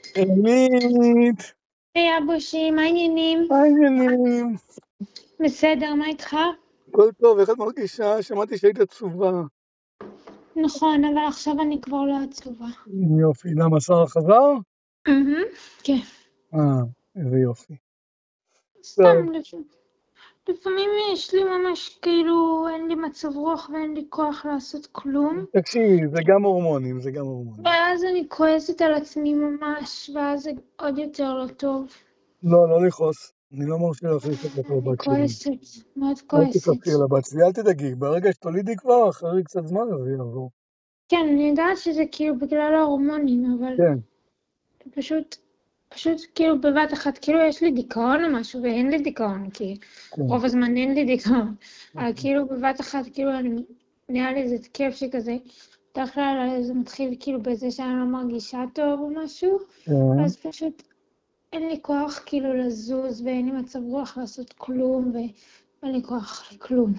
עינית, היי אבושי, מה העניינים? מה העניינים? בסדר, מה איתך? הכל טוב, איך את מרגישה? שמעתי שהיית עצובה. נכון, אבל עכשיו אני כבר לא עצובה. יופי, למה שרה חזר? כן. איזה יופי. סתם, טוב, לפעמים יש לי ממש כאילו, אין לי מצב רוח ואין לי כוח לעשות כלום. תקשיבי, זה גם הורמונים, זה גם הורמונים. ואז אני כועסת על עצמי ממש, ואז זה עוד יותר לא טוב. לא, לא לכעוס. אני לא מרשה לך לכעוס על אני הבת שלי. כועסת, מאוד אל כועסת. תכעסי על הבת שלי, אל תדאגי. ברגע שתולידי כבר, אחרי קצת זמן, אז יעבור. כן, אני יודעת שזה כאילו בגלל ההורמונים, אבל כן, פשוט כאילו בבת אחת, כאילו יש לי דיכאון או משהו, ואין לי דיכאון, כי כן. רוב הזמן אין לי דיכאון. אבל כאילו בבת אחת, כאילו נהיה לי איזה כיף שכזה, בדרך כלל זה מתחיל כאילו בזה שאני לא מרגישה טוב או משהו, כן. אז פשוט אין לי כוח כאילו לזוז, ואין לי מצב רוח לעשות כלום, ואין לי כוח לכלום.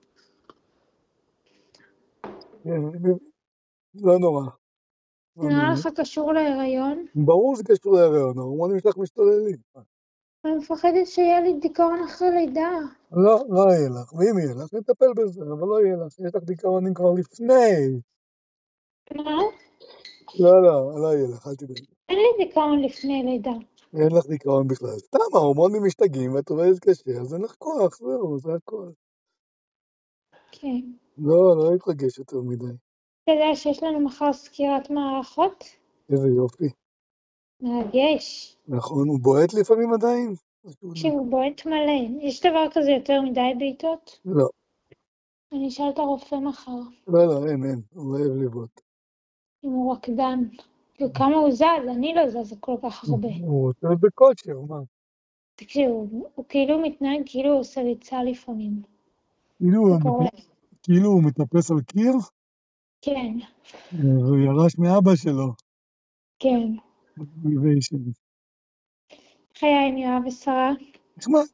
לא נורא. לא נראה נורא. לך קשור להיריון? ברור שזה קשור להיריון, ההורמונים שלך משתוללים. אני מפחדת שיהיה לי דיכאון אחרי לידה. לא, לא יהיה לך, ואם יהיה לך, נטפל בזה, אבל לא יהיה לך, יש לך דיכאונים כבר לפני. מה? לא, לא, לא יהיה לך, אל תדאגי. אין לי דיכאון לפני לידה. אין לך דיכאון בכלל. סתם, ההורמונים משתגעים ואת עובדת קשה, אז אין לך כוח, זהו, זה הכל. כן. לא, לא להתרגש יותר מדי. אתה יודע שיש לנו מחר סקירת מערכות? איזה יופי. מרגש. נכון, הוא בועט לפעמים עדיין? שהוא בועט מלא. יש דבר כזה יותר מדי בעיטות? לא, אני אשאל את הרופא מחר, לא, לא, אין, הוא לא אוהב לבעוט. אם הוא רקדן. וכמה הוא זז, אני לא זזה כל כך הרבה. הוא רוצה להיות בכושר, מה? תקשיב, הוא כאילו מתנהג כאילו הוא עושה ריצה לפעמים. זה קורה. כאילו הוא מטפס על קיר, כן, והוא ירש מאבא שלו. כן. מוטיביישן. איך היה עם יואב ושרה? נחמד.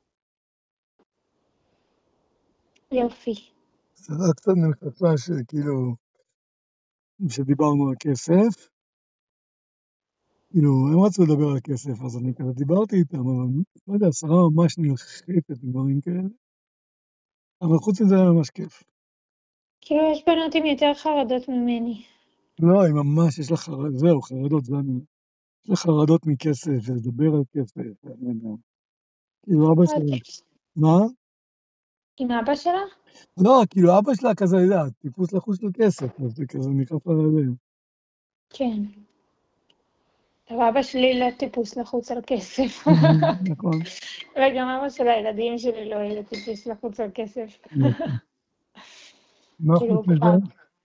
יופי. שרה קצת נלחצה שכאילו, שדיברנו על כסף, כאילו, הם רצו לדבר על כסף, אז אני כזה דיברתי איתם, אבל לא יודע, שרה ממש נלחצת דברים כאלה, אבל חוץ מזה היה ממש כיף. כאילו יש בנות עם יותר חרדות ממני. לא, היא ממש, יש לה חרדות, זהו, חרדות, זה אני, יש לה חרדות מכסף, ולדבר על כסף, אני יודע. כאילו, אבא שלה, מה? עם אבא שלה? לא, כאילו, אבא שלה כזה, יודע, טיפוס לחוש של כסף, אז זה כזה נכנס לה ללב. כן. אבל אבא שלי לא טיפוס לחוץ על כסף. נכון. וגם אבא של הילדים שלי לא יהיה טיפוס לחוץ על כסף. מה חוץ כאילו, מזה?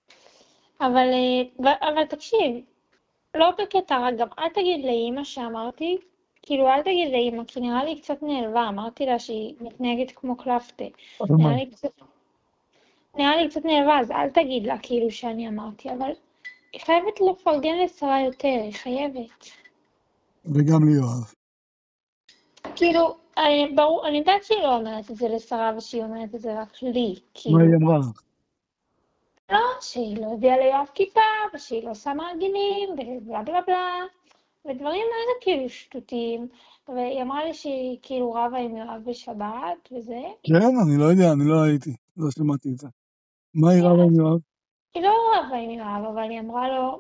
אבל תקשיב, לא בקטע, גם אל תגיד לאמא שאמרתי, כאילו אל תגיד לאמא, כי נראה לי קצת נעלבה, אמרתי לה שהיא מתנהגת כמו קלפטה. על מה? נראה לי קצת נעלבה, אז אל תגיד לה כאילו שאני אמרתי, אבל היא חייבת לפרגן לשרה יותר, היא חייבת. וגם ליואב. כאילו, ברור, אני יודעת שהיא לא אומרת את זה לשרה ושהיא אומרת את זה רק לי, מה היא כאילו. אמרה לך? לא, שהיא לא הביאה ליואב כיפה, ושהיא לא שמה עגילים, ובלה בלה בלה, ודברים איזה כאילו שטותיים. והיא אמרה לי שהיא כאילו רבה עם יואב בשבת, וזה. כן, אני לא יודע, אני לא הייתי, לא שמעתי את זה. מה היא רבה עם יואב? היא לא רבה עם יואב, אבל היא אמרה לו,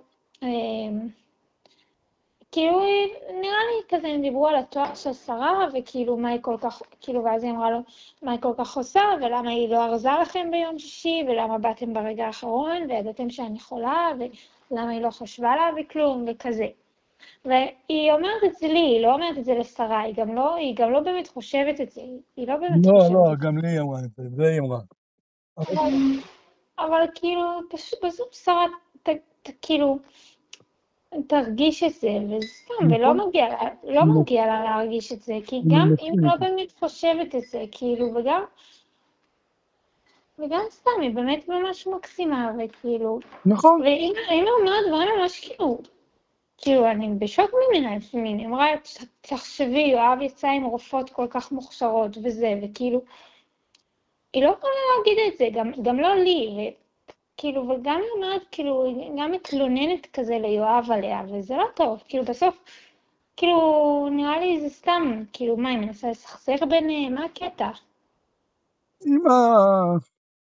כאילו, נראה לי כזה, הם דיברו על התואר של שרה, וכאילו, מה היא כל כך, כאילו, ואז היא אמרה לו, מה היא כל כך עושה, ולמה היא לא ארזה לכם ביום שישי, ולמה באתם ברגע האחרון, וידעתם שאני חולה, ולמה היא לא חשבה להביא כלום, וכזה. והיא אומרת את זה לי, היא לא אומרת את זה לשרה, היא גם לא באמת חושבת את זה, היא לא באמת לא, חושבת לא, את זה. גם לי היא אמרה את זה, זה היא אמרה. אבל כאילו, בסוף שרה, כאילו, תרגיש את זה, וסתם, נכון. לא מגיע לה להרגיש את זה, כי גם אם היא לא באמת חושבת את זה, כאילו, וגם סתם, היא באמת ממש מקסימה, וכאילו, נכון. ואם היא אומרת דברים ממש כאילו, אני בשוק ממנה, היא אמרה, תחשבי, יואב יצא עם רופאות כל כך מוכשרות וזה, וכאילו, היא לא יכולה להגיד את זה, גם לא לי, כאילו, וגם היא אומרת, כאילו, היא גם מתלוננת כזה ליואב עליה, וזה לא טוב, כאילו, בסוף, כאילו, נראה לי זה סתם, כאילו, מה, היא מנסה לסכסך ביניהם? מה הקטע? אמא,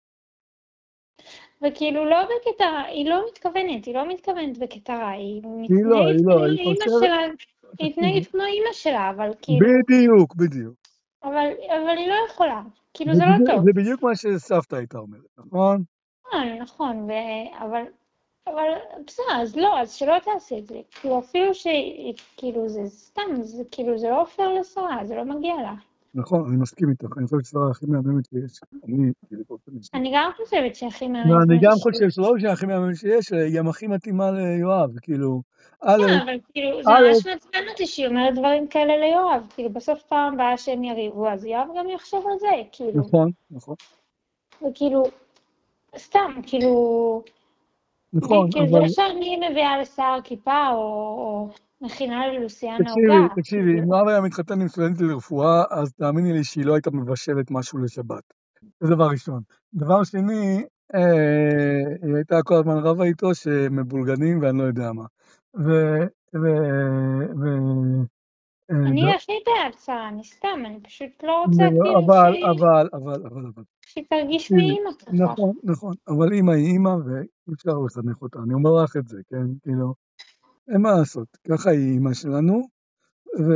וכאילו, לא בקטע, היא לא מתכוונת בקטע רע, היא מתנהגת היא לא, כאילו היא לאמא חושבת, שלה, היא תקשיבי, מתנהגת כמו אמא שלה, אבל כאילו, בדיוק, בדיוק. אבל היא לא יכולה, כאילו, זה זה לא בדיוק, טוב. זה בדיוק מה שסבתא הייתה אומרת, נכון? נכון, אבל בסדר, אז לא, אז שלא תעשה את זה. כאילו, אפילו כאילו, זה סתם, זה כאילו, זה לא פייר לשרה, זה לא מגיע לה. נכון, אני מסכים איתך, אני חושב ששרה הכי מהממת שיש. אני, כאילו, באופן אישי. אני גם חושבת שהכי מאמנת ואני גם שהיא. חושב שלא רק שהיא הכי מהממת שיש, היא גם הכי מתאימה ליואב, כאילו, א', כן, אבל כאילו, זה א', ממש מעצבן אותי שהיא אומרת דברים כאלה ליואב. כאילו, בסוף פעם הבאה שהם יריבו, אז יואב גם יחשוב על זה, כאילו. נכון, נכון, וכאילו, סתם, כאילו, נכון, כאילו, זה אבל לא שאני מביאה לשר כיפה, או מכינה ללוסיאנה עוגה, תקשיבי, כאילו. אם יואב היה מתחתן עם סטודנטית לרפואה, אז תאמיני לי שהיא לא הייתה מבשלת משהו לשבת. זה דבר ראשון. דבר שני, היא הייתה כל הזמן רבה איתו שמבולגנים ואני לא יודע מה. ו... ו... ו... אני הכי בעד שרה, אני סתם, אני פשוט לא רוצה לא, כאילו אבל, שהיא תרגיש תקשיבי, מאימא ככה. נכון, נכון, אבל אמא היא אמא ואי אפשר לחנך אותה, אני אומר לך את זה, כן, כאילו, אין מה לעשות, ככה היא אמא שלנו, ו...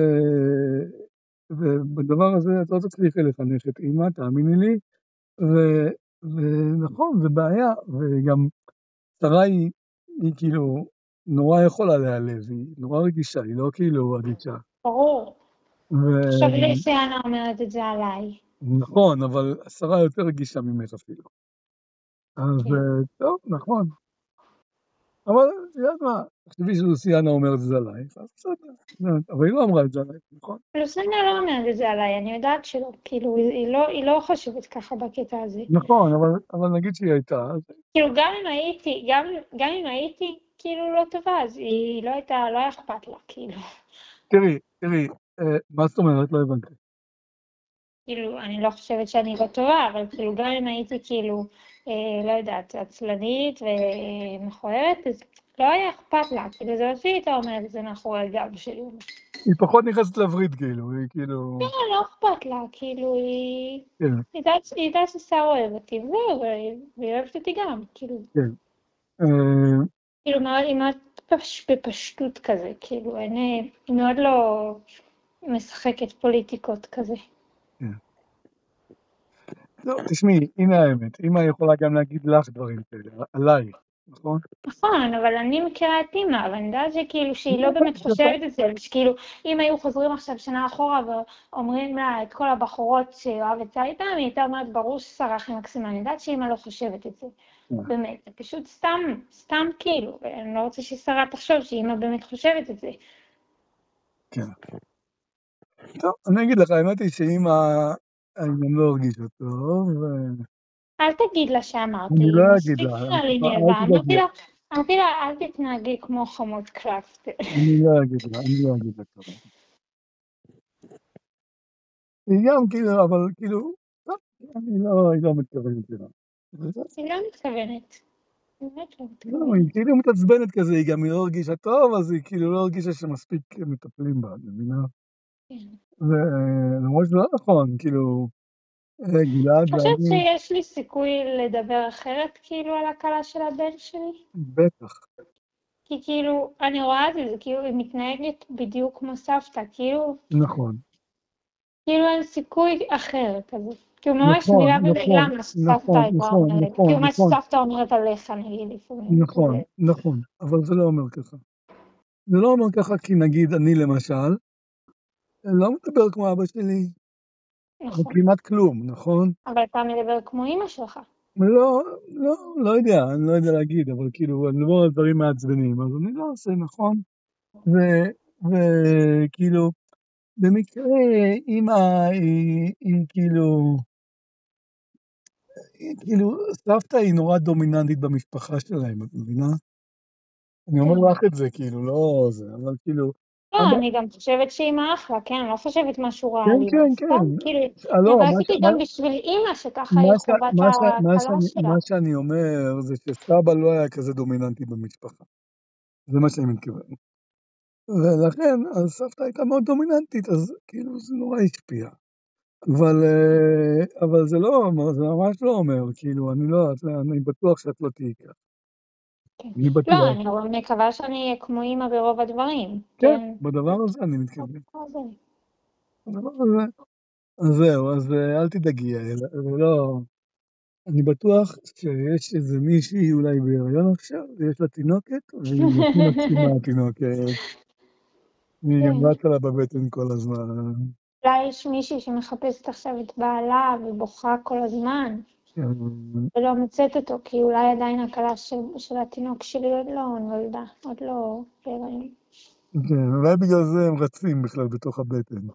ובדבר הזה את לא תצליחי לחנך את אמא, תאמיני לי, ו... ונכון, זה בעיה, וגם שרה היא כאילו נורא יכולה להיעלב, היא נורא רגישה, היא לא כאילו אדישה. ברור. עכשיו ונכון, לוסיאנה אומרת את זה עליי. אבל שרה יותר רגישה ממך אפילו. אז כן. טוב, נכון. אבל את יודעת מה, תחשבי שלוסיאנה אומרת את זה עלייך, אז בסדר. אבל היא לא אמרה את זה עלייך, נכון? לוסיאנה לא אומרת את זה עליי, אני יודעת שלא. כאילו, היא לא חושבת ככה בקטע הזה. נכון, אבל נגיד שהיא הייתה, אז כאילו, גם אם הייתי כאילו לא טובה, אז היא לא הייתה, לא היה אכפת לה, כאילו. תראי, מה זאת אומרת? לא הבנתי. כאילו, אני לא חושבת שאני לא טובה, אבל כאילו, גם אם הייתי כאילו, לא יודעת, עצלנית ומכוערת, אז לא היה אכפת לה, כאילו, זה לא שהיא הייתה אומרת את זה מאחורי הגב שלי. היא פחות נכנסת לווריד, כאילו, היא כאילו... לא אכפת לה, כאילו, היא כן, ידעה ששר אוהב אותי, וזהו, והיא אוהבת אותי גם, כאילו, כן. אה, כאילו, היא מאוד בפשטות כזה, כאילו, היא מאוד לא משחקת פוליטיקות כזה. כן. לא, תשמעי, הנה האמת, אמא יכולה גם להגיד לך דברים כאלה, עלייך, נכון? נכון, אבל אני מכירה את אימא, אבל אני יודעת שכאילו שהיא לא באמת זה פעם. חושבת את זה, שכאילו אם היו חוזרים עכשיו שנה אחורה ואומרים לה את כל הבחורות שיואב יצא איתן, היא הייתה אומרת ברור ששרה הכי מקסימה, אני יודעת שאימא לא חושבת את זה, באמת, זה פשוט סתם כאילו, ואני לא רוצה ששרה תחשוב שאימא באמת חושבת את זה. כן. טוב, אני אגיד לך, האמת היא שאמא, אני גם לא הרגישה טוב, אל תגיד לה שאמרתי, ואני לא היא אגיד מספיק לה, נראה לי אל נעלבה, תדאגי, אמרתי לה, אל תתנהגי כמו חמוד קראפט. אני לא אגיד לה ככה. היא גם כאילו, אבל כאילו, טוב, היא לא מתכוונת לזה. היא לא מתכוונת, באמת לא לא, מתכוונת. היא כאילו מתעצבנת כזה, היא גם לא הרגישה טוב, אז היא כאילו לא הרגישה שמספיק מטפלים בה, את מבינה? כן. למרות שזה לא נכון, כאילו, גלעד חושבת ואני, שיש לי סיכוי לדבר אחרת כאילו על הכלה של הבן שלי? בטח, כי כאילו, אני רואה את זה, כאילו היא מתנהגת בדיוק כמו סבתא, נכון, כאילו אין סיכוי אחר כזה. כאילו ממש נכון, מילה במילה נכון, מה שסבתא נכון, הייתה נכון, אומרת. נכון, כאילו מה נכון, שסבתא אומרת עליך נגיד לפעמים, כזה. נכון, אבל זה לא אומר ככה. זה לא אומר ככה כי נגיד אני למשל, לא מדבר כמו אבא שלי, או נכון. כמעט כלום, נכון? אבל אתה מדבר כמו אמא שלך. לא יודע, אני לא יודע להגיד, אבל כאילו, אני מדבר על דברים מעצבנים, אז אני לא עושה, נכון? וכאילו, במקרה, אמא היא כאילו, סבתא היא נורא דומיננטית במשפחה שלהם, את מבינה? אני אומר כן. לך את זה, כאילו, לא זה, אבל כאילו, לא, אבא, אני גם חושבת שאמא אחלה, כן, אני לא חושבת משהו רע כן, על אמא. כן, סתם, כן, כאילו, לא, רציתי גם בשביל אמא שככה היא חובה את ההקלה שלה. מה שאני אומר זה שסבא לא היה כזה דומיננטי במשפחה, זה מה שאני מתכוון. ולכן, אז סבתא הייתה מאוד דומיננטית, אז כאילו זה נורא השפיע. אבל זה לא, זה ממש לא אומר, כאילו, אני בטוח שאת לא תהיי כך. כן. אני לא, בטוח. אני מקווה שאני אהיה כמו אמא ברוב הדברים, כן, כן. בדבר הזה אני מתכוון. אז בדבר הזה. אז זהו, אז אל תדאגי, יעל, לא, אני בטוח שיש איזה מישהי אולי בהיריון עכשיו, ויש לה תינוקת, והיא הכי מקסימה התינוקת, והיא גם כן. רצה לה בבטן כל הזמן. אולי יש מישהי שמחפשת עכשיו את בעלה ובוכה כל הזמן, כן, ולא מוצאת אותו, כי אולי עדיין הכלה של התינוק שלי עוד לא נולדה, עוד לא בהיריון. כן, אולי בגלל זה הם רצים בכלל בתוך הבטן.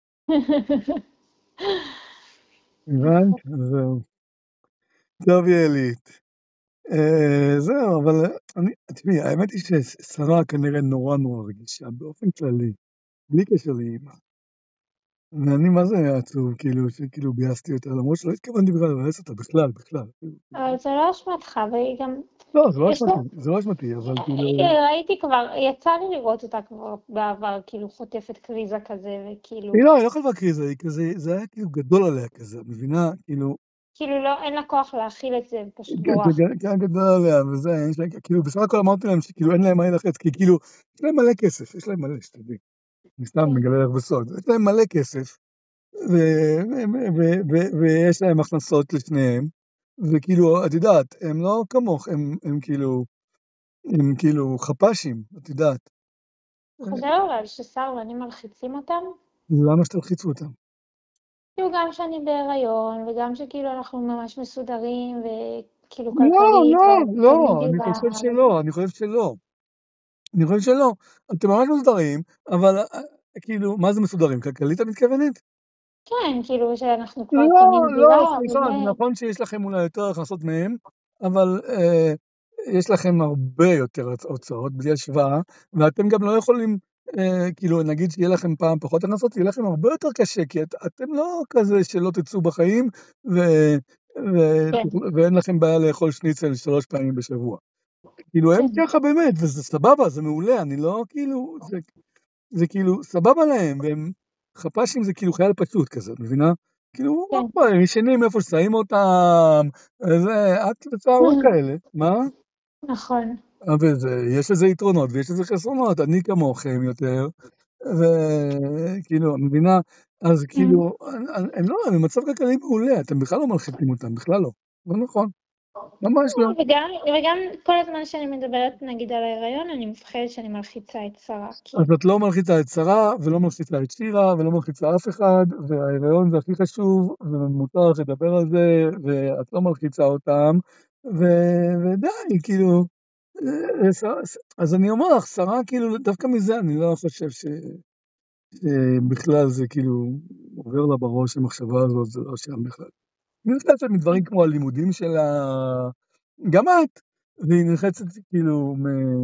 הבנת? זהו. טוב, יעלית. זהו, אבל תשמעי, האמת היא ששרה כנראה נורא נורא רגישה, באופן כללי, בלי קשר לאמא. ואני מה זה היה עצוב, כאילו, שכאילו ביאסתי אותה, למרות שלא התכוונתי בכלל לבאס אותה, בכלל, בכלל. אבל זה לא אשמתך, והיא גם... לא, זה לא יש לה... אשמתי, זה לא אשמתי, אבל כאילו... ראיתי כבר, יצא לי לראות אותה כבר בעבר, כאילו חוטפת קריזה כזה, וכאילו... היא לא חלבה קריזה, היא כזה, זה היה כאילו גדול עליה כזה, את מבינה? כאילו, כאילו לא, אין לה כוח להכיל את זה, פשוט זה בורחת. היה גדול עליה, וזה, כאילו, בסך הכל אמרתי להם שכאילו אין להם מה להילחץ, כי כאילו, יש להם מלא כסף, יש להם מלא, שתדעי. אני סתם כן, מגלה לך בסוד, יש להם מלא כסף, ויש להם הכנסות לשניהם, וכאילו, את יודעת, הם לא כמוך, הם כאילו חפ"שים, את יודעת. חוזר אבל ששר ואני מלחיצים אותם, למה שתלחיצו אותם? כאילו גם שאני בהיריון, וגם שכאילו אנחנו ממש מסודרים, וכאילו לא, כלכלית, לא, וקונים לא, אני דירה. חושב שלא, אני חושב שלא. אני חושב שלא. אתם ממש מסודרים, אבל כאילו, מה זה מסודרים? כלכלית את מתכוונת? כן, כאילו שאנחנו כבר לא, קונים לא, דירה, סליחה, זה וזה... נכון שיש לכם אולי יותר הכנסות מהם, אבל יש לכם הרבה יותר הוצאות בלי השוואה, ואתם גם לא יכולים, כאילו נגיד שיהיה לכם פעם פחות הכנסות, יהיה לכם הרבה יותר קשה, כי אתם לא כזה שלא תצאו בחיים, ו, ו, כן, ואין לכם בעיה לאכול שניצל 3 פעמים בשבוע. כאילו הם כן, ככה באמת, וזה סבבה, זה מעולה, אני לא כאילו, זה כאילו סבבה להם, והם חפ"שים זה כאילו חייל פשוט כזה, את מבינה? כאילו, מה כן. אכפת, הם ישנים איפה ששמים אותם, זה, את וצערות כאלה, מה? נכון. אבל יש לזה יתרונות ויש לזה חסרונות, אני כמוכם יותר, וכאילו, מבינה? אז כאילו, הם לא, הם במצב כלכלי מעולה, אתם בכלל לא מלחיצים אותם, בכלל לא. לא נכון, ממש לא. וגם כל הזמן שאני מדברת נגיד על ההיריון, אני מפחדת שאני מלחיצה את שרה, אז כאילו. את לא מלחיצה את שרה, ולא מלחיצה את שירה, ולא מלחיצה אף אחד, וההיריון זה הכי חשוב, ומותר לך לדבר על זה, ואת לא מלחיצה אותם, ודי, כאילו, אז אני אומר לך, שרה, כאילו, דווקא מזה אני לא חושב שבכלל זה כאילו עובר לה בראש המחשבה הזאת, זה לא שם בכלל. היא נלחצת מדברים כמו הלימודים שלה, גם את, והיא נלחצת כאילו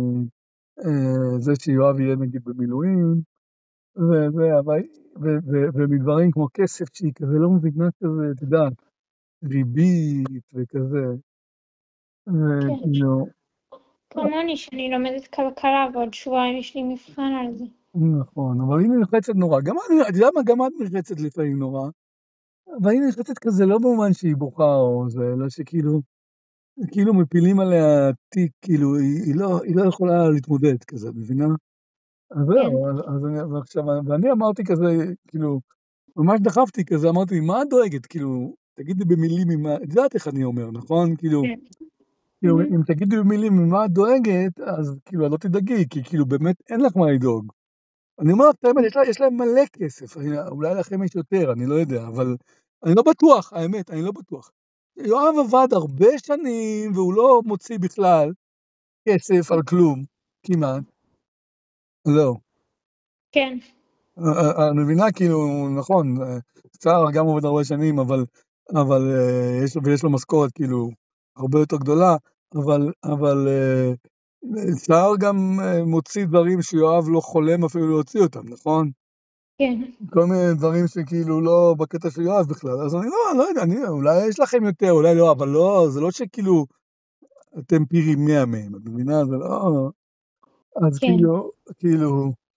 זה שיואב יהיה נגיד במילואים, וזה, אבל, ומדברים כמו כסף שהיא כזה לא מבינה כזה, את יודעת, ריבית וכזה, כן. וכאילו, כמוני שאני לומדת כלכלה, ועוד שבועיים יש לי מבחן על זה. נכון, אבל היא נלחצת נורא, גם אני, את יודעת מה, גם את נלחצת לפעמים נורא, אבל היא נלחצת כזה לא במובן שהיא בוכה או זה, אלא שכאילו, כאילו מפילים עליה תיק, כאילו, היא לא יכולה להתמודד כזה, מבינה? אז כן, זהו, אז ועכשיו, ואני אמרתי כזה, כאילו, ממש דחפתי כזה, אמרתי, מה את דואגת? כאילו, תגידי במילים ממה, את יודעת איך אני אומר, נכון? כאילו, כן. אם תגידי במילים ממה את דואגת, אז כאילו, את לא תדאגי, כי כאילו, באמת אין לך מה לדאוג. אני אומר לך את האמת, יש להם מלא כסף, אולי לכם יש יותר, אני לא יודע, אבל אני לא בטוח, האמת, אני לא בטוח. יואב עבד הרבה שנים, והוא לא מוציא בכלל כסף על כלום, כמעט, לא. כן, אני מבינה, כאילו, נכון, סער גם עובד הרבה שנים, אבל יש לו משכורת כאילו הרבה יותר גדולה, אבל סער גם מוציא דברים שיואב לא חולם אפילו להוציא אותם, נכון? כן, כל מיני דברים שכאילו לא בקטע של יואב בכלל, אז אני לא יודע, אולי יש לכם יותר, אולי לא, אבל לא, זה לא שכאילו אתם פי 100 מהם, את מבינה? זה לא, אז כן. כאילו,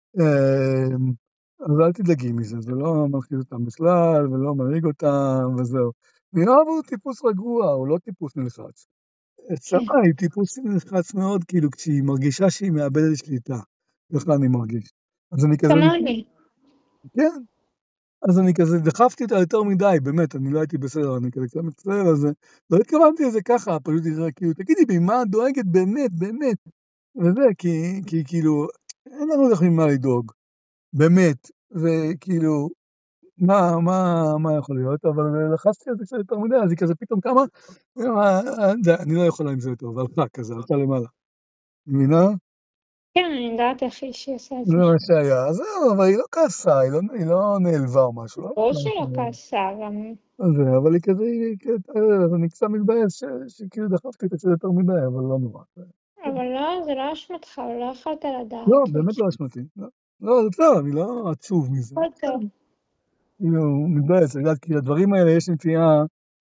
אז אל תדאגי מזה, זה לא מלחיץ אותם בכלל, ולא מנהיג אותם, וזהו. יואב הוא טיפוס רגוע, הוא לא טיפוס נלחץ. כן. שרה היא טיפוס נלחץ מאוד, כאילו כשהיא מרגישה שהיא מאבדת שליטה. ככה אני מרגיש. אז אני כזה, כמוני. כן, אז אני כזה דחפתי אותה יותר מדי, באמת, אני לא הייתי בסדר, אני כזה קצת מצטער, אז לא התכוונתי לזה ככה, פשוט כאילו, תגידי בי, מה את דואגת באמת, באמת, וזה, כי כאילו, אין לנו לכם מה לדאוג, באמת, וכאילו, מה יכול להיות, אבל לחצתי על זה קצת יותר מדי, אז היא כזה פתאום קמה, אני לא יכולה עם זה יותר, והלכה כזה, עלתה למעלה, מבינה? כן, אני יודעת איך שהיא עושה את זה זה. מה שהיה, אז זהו, אבל היא לא כעסה, היא לא נעלבה או משהו, לא ברור נעלבה. שלא כעסה, גם... זה, אבל היא כזה, אז אני קצת מתבאס שכאילו דחפתי את זה יותר מדי, אבל לא נורא. אבל לא, זה לא אשמתך, לא יכולת לא, לדעת. באמת לא אשמתי. לא, לא, זה בסדר, אני לא עצוב מזה. הכל טוב. כאילו, מתבאס, את יודעת, כי לדברים האלה יש נטייה,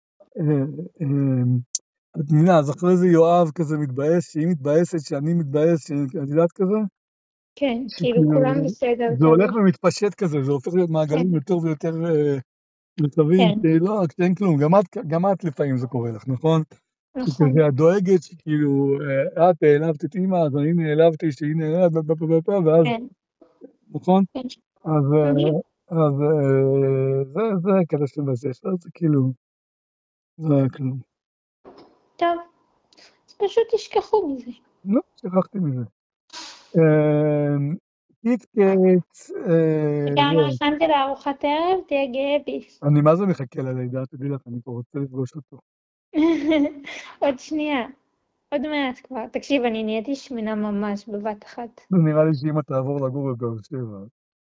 את מבינה, אז אחרי זה יואב כזה מתבאס, שהיא מתבאסת, שאני מתבאס, את יודעת כזה? כן, כאילו כולם שכאילו, בסדר זה כזה. הולך ומתפשט כזה, זה הופך להיות כן, מעגלים יותר ויותר מקווים, כן, לא, כשאין כלום, גם את לפעמים זה קורה לך, נכון? נכון. שכזה את דואגת שכאילו, את העלבת את אמא, אז אני נעלבתי שהיא נעלבת, ואז, כן, נכון? כן. אז, מהמם. זה הקטע של בספר, זה כאילו, לא היה כלום. טוב, אז פשוט תשכחו מזה. לא, שכחתי מזה. קיטקט, וגם לא זהו. הכנתי לארוחת ערב, תהיה גאה בי. אני מה זה מחכה ללידה, תדעי לך, אני פה רוצה לפגוש אותו. עוד שנייה, עוד מעט כבר. תקשיב, אני נהייתי שמנה ממש בבת אחת. זה נראה לי שאמא תעבור לגור בבאר שבע.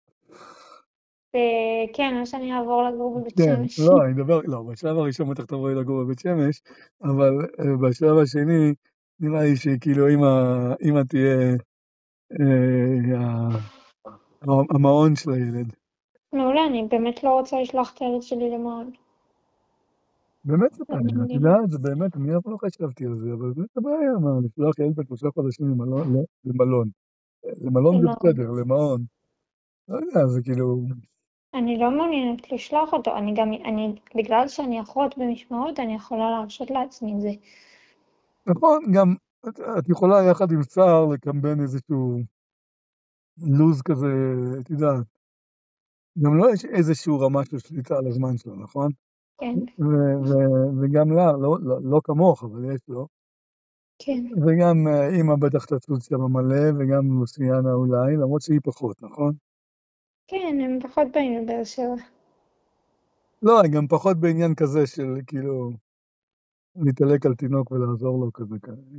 וכן, או שאני אעבור לגור בבית כן, שמש. לא, אני מדבר, לא, בשלב הראשון בטח תבואי לגור בבית שמש, אבל בשלב השני, נראה לי שכאילו אמא תהיה המעון של הילד. מעולה, אני באמת לא רוצה לשלוח את הילד שלי למעון. באמת זה בעיה, את אני- יודעת, זה באמת, אני אף פעם לא חשבתי על זה, אבל באמת זה בעיה, מה, לשלוח ילד ב3 חודשים למלון, לא, למלון. למלון זה לא, בסדר, למעון. לא יודע, זה כאילו, אני לא מעוניינת לשלוח אותו. בגלל שאני אחות במשמרות, אני יכולה להרשות לעצמי את זה. נכון, גם את יכולה יחד עם שר לקמבן איזשהו לוז כזה, את יודעת, גם לו יש איזשהו רמה של שליטה על הזמן שלו, נכון? כן, וגם לה, לא כמוך, אבל יש לו. כן. וגם אמא בטח תצוץ שם מלא, וגם לוסיאנה אולי, למרות שהיא פחות, נכון? כן, הם פחות באים לבאר שבע. לא, היא גם פחות בעניין כזה של כאילו להתעלק על תינוק ולעזור לו כזה.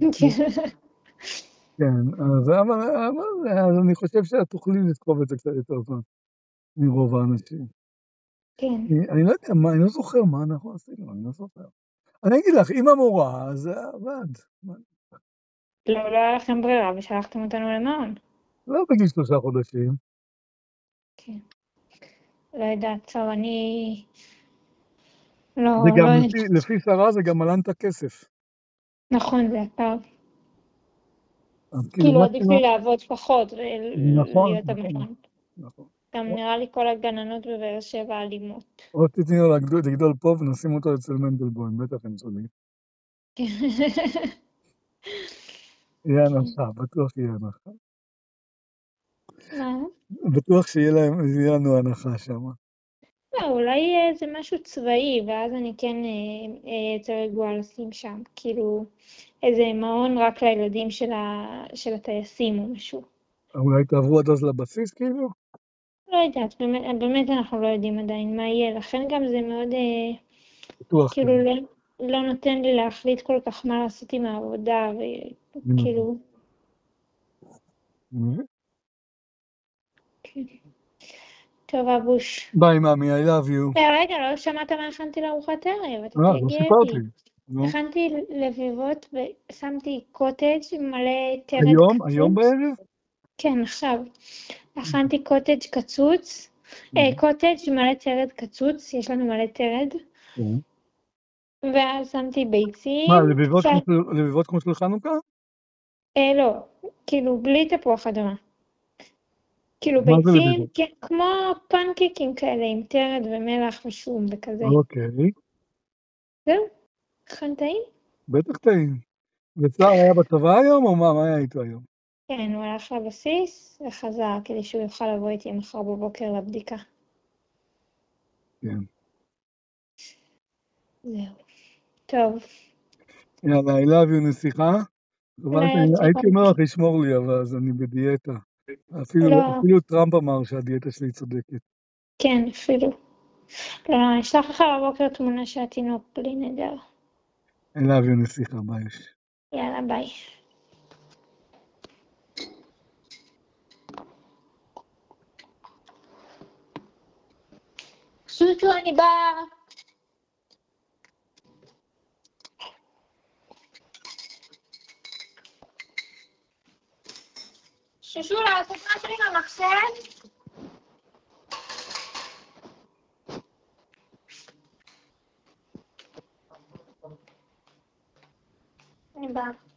כן, אז אני חושב שאת תוכלי לסחוב את זה קצת יותר זמן מרוב האנשים. כן. אני לא יודע, אני לא זוכר מה אנחנו עשינו, אני לא זוכר. אני אגיד לך, אם המורה, אז זה עבד. לא, לא היה לכם ברירה ושלחתם אותנו למעון. לא בגיל 3 חודשים. כן. לא יודעת, טוב, אני... לא, וגם לא יודעת. לפי שרה זה גם עלן את הכסף. נכון, זה יקר. אז כאילו כאילו עדיף לי מקסימום, לעבוד פחות נכון, ולהיות נכון, במעון. נכון. גם נראה לי כל הגננות בבאר שבע אלימות. או שתתני לו לגדול פה ונשים אותו אצל מנדלבוים, בטח הם צודקים. יהיה הנחה, בטוח יהיה הנחה. מה? בטוח שיהיה לנו הנחה שם. לא, אולי יהיה איזה משהו צבאי, ואז אני כן אהיה יותר רגועה לשים שם. כאילו, איזה מעון רק לילדים של הטייסים או משהו. אולי תעברו עד אז לבסיס כאילו? לא יודעת, באמת אנחנו לא יודעים עדיין מה יהיה, לכן גם זה מאוד, בטוח כן. כאילו, לא נותן לי להחליט כל כך מה לעשות עם העבודה, וכאילו, כן. טוב, אבוש. ביי מאמי, I love you. רגע, לא שמעת מה הכנתי לארוחת ערב, אתה תהיה לא גאה סיפרתי. בי. נו. הכנתי לביבות ושמתי קוטג' מלא תרד היום קצוץ. בערב? כן, עכשיו. הכנתי קוטג' קצוץ, קוטג' מלא תרד קצוץ, יש לנו מלא תרד. כן. ואז שמתי מה, ביצים, לביבות כמו של חנוכה? לא, כאילו בלי תפוח אדמה. כאילו מה זה ביצים, לביצה? כן, כמו פנקקים כאלה עם טרד ומלח ושום וכזה. אוקיי, זהו, אכן טעים? בטח טעים. וסער היה בצבא היום, או מה היה איתו היום? כן, הוא הלך לבסיס וחזר כדי שהוא יוכל לבוא איתי מחר בבוקר לבדיקה. כן. זהו. טוב. יאללה, I love you נסיכה. לילה הייתי טוב. אומר לך לשמור לי, אבל אז אני בדיאטה. לא, אפילו טראמפ אמר שהדיאטה שלי צודקת. כן, אפילו. לא, אני אשלח לך בבוקר תמונה של התינוק בלי נדר. I love you נסיכה, ביי. יאללה, ביי. שושו, אני באה. שושו, לעשות משהו עם המחשב? אני באה.